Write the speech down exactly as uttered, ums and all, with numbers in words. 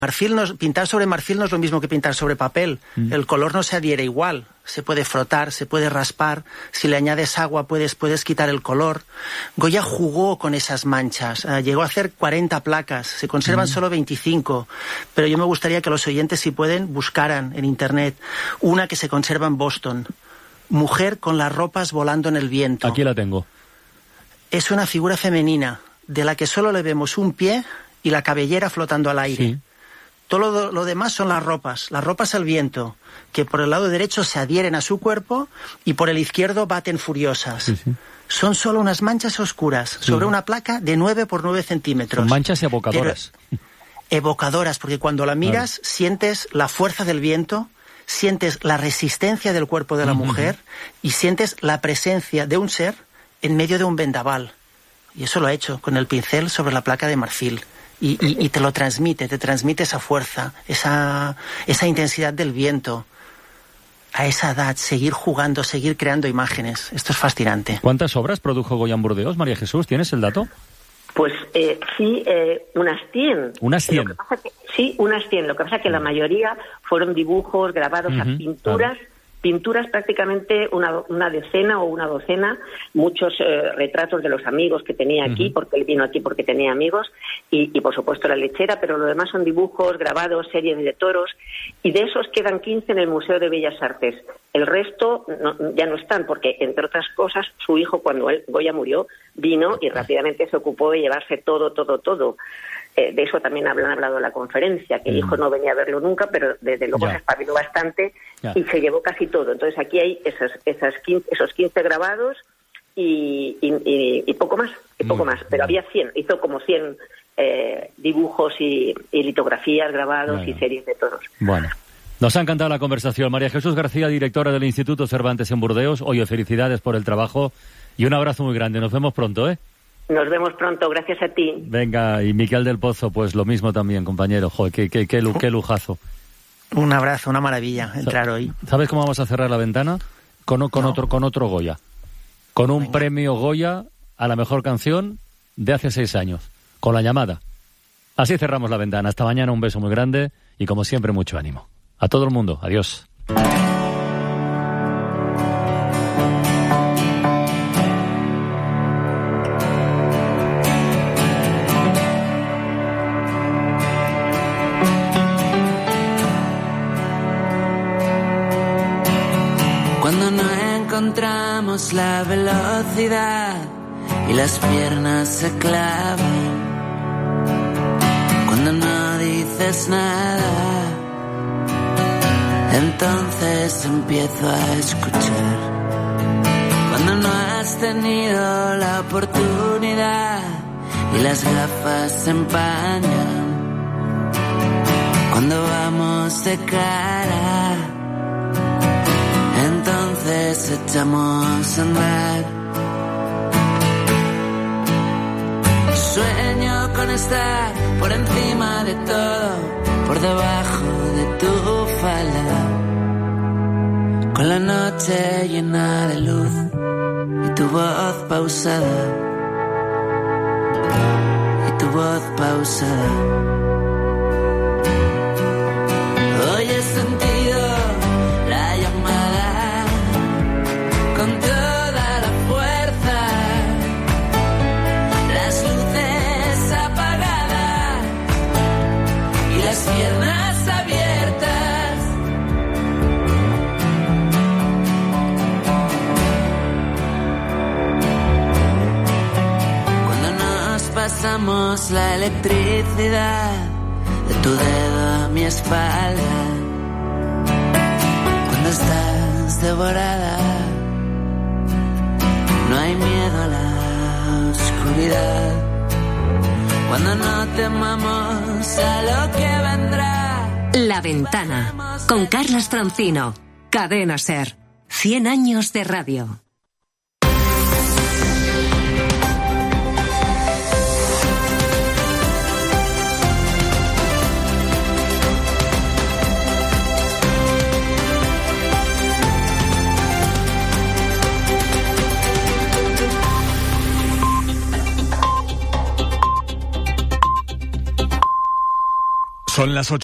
Marfil no, pintar sobre marfil no es lo mismo que pintar sobre papel. Mm. El color no se adhiere igual. Se puede frotar, se puede raspar. Si le añades agua puedes, puedes quitar el color. Goya jugó con esas manchas. Uh, llegó a hacer cuarenta placas. Se conservan mm. solo veinticinco. Pero yo me gustaría que los oyentes, si pueden, buscaran en internet una que se conserva en Boston. Mujer con las ropas volando en el viento. Aquí la tengo. Es una figura femenina de la que solo le vemos un pie y la cabellera flotando al aire. Sí. Todo lo, lo demás son las ropas, las ropas al viento, que por el lado derecho se adhieren a su cuerpo y por el izquierdo baten furiosas. Sí, sí. Son solo unas manchas oscuras sí. sobre una placa de nueve por nueve centímetros. Son manchas evocadoras. Pero evocadoras, porque cuando la miras claro. sientes la fuerza del viento, sientes la resistencia del cuerpo de la uh-huh. mujer y sientes la presencia de un ser en medio de un vendaval. Y eso lo ha hecho con el pincel sobre la placa de marfil. Y, y, y te lo transmite, te transmite esa fuerza, esa, esa intensidad del viento. A esa edad, seguir jugando, seguir creando imágenes. Esto es fascinante. ¿Cuántas obras produjo Goya en Burdeos, María Jesús? ¿Tienes el dato? Pues eh, sí, eh, unas cien. ¿Unas cien? Lo que pasa que, sí, unas cien. Lo que pasa es que la mayoría fueron dibujos, grabados, uh-huh, a pinturas. Claro. Pinturas prácticamente una, una decena o una docena, muchos eh, retratos de los amigos que tenía aquí, uh-huh. porque él vino aquí porque tenía amigos, y, y por supuesto la lechera, pero lo demás son dibujos, grabados, series de toros, y de esos quedan quince en el Museo de Bellas Artes. El resto no, ya no están, porque entre otras cosas, su hijo, cuando él, Goya murió, vino y rápidamente se ocupó de llevarse todo, todo, todo. Eh, de eso también han hablado en la conferencia, que el hijo no venía a verlo nunca, pero desde luego ya. se espabiló bastante ya. y se llevó casi todo. Entonces aquí hay esas, esas quince, esos quince grabados y, y, y, y poco más, y poco Muy más. Pero bien. había cien, hizo como cien eh, dibujos y, y litografías, grabados bueno. y series de toros. Bueno. Nos ha encantado la conversación. María Jesús García, directora del Instituto Cervantes en Burdeos. Oye, felicidades por el trabajo y un abrazo muy grande. Nos vemos pronto, ¿eh? Nos vemos pronto, gracias a ti. Venga, y Miquel del Pozo, pues lo mismo también, compañero. Joder, qué, qué, qué, qué lujazo. Un abrazo, una maravilla entrar hoy. ¿Sabes cómo vamos a cerrar la ventana? Con, con, no. otro, con otro Goya. Con un Venga. premio Goya a la mejor canción de hace seis años. Con La Llamada. Así cerramos la ventana. Hasta mañana, un beso muy grande y como siempre, mucho ánimo. A todo el mundo, adiós. Cuando no encontramos la velocidad y las piernas se clavan, cuando no dices nada, entonces empiezo a escuchar. Cuando no has tenido la oportunidad y las gafas se empañan, cuando vamos de cara, entonces echamos a andar. Sueño con estar por encima de todo, por debajo de tu falda, con la noche llena de luz y tu voz pausada, y tu voz pausada. Hoy he sentido la llamada con toda la fuerza, las luces apagadas y las piernas abiertas. Cuando nos pasamos la electricidad de tu dedo a mi espalda, cuando estás devorada, no hay miedo a la oscuridad. Cuando no temamos a lo que vendrá. La Ventana, con Carlas Francino. Cadena SER. cien años de radio. Son las ocho.